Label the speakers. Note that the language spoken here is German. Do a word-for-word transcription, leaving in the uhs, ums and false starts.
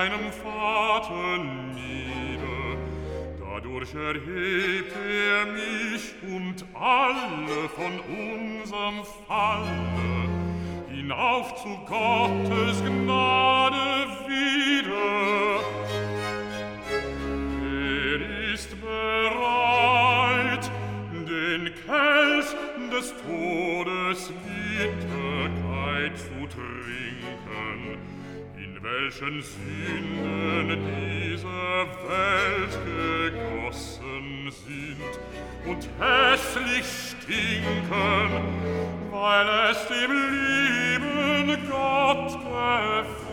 Speaker 1: seinem Vater nieder. Dadurch erhebt er mich und alle von unserem Falle hinauf zu Gottes Gnade wieder. Er ist bereit, den Kelch des Todes Bitterkeit zu trinken, in welchen Sünden dieser Welt gegossen sind und hässlich stinken, weil es dem lieben Gott gefällt.